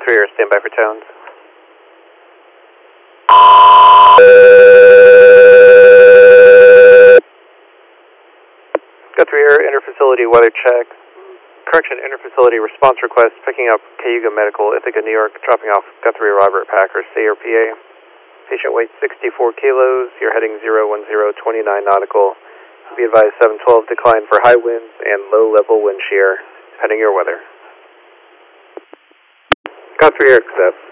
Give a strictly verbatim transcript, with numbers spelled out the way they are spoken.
Guthrie Air, stand by for tones. Guthrie Air, interfacility weather check. Correction, interfacility response request, picking up Cayuga Medical, Ithaca, New York, dropping off Guthrie Robert Packer, C R P A. Patient weight sixty-four kilos, you're heading zero one zero twenty-nine nautical. Be advised seven twelve decline for high winds and low level wind shear, depending your weather. Guthrie Air, accept.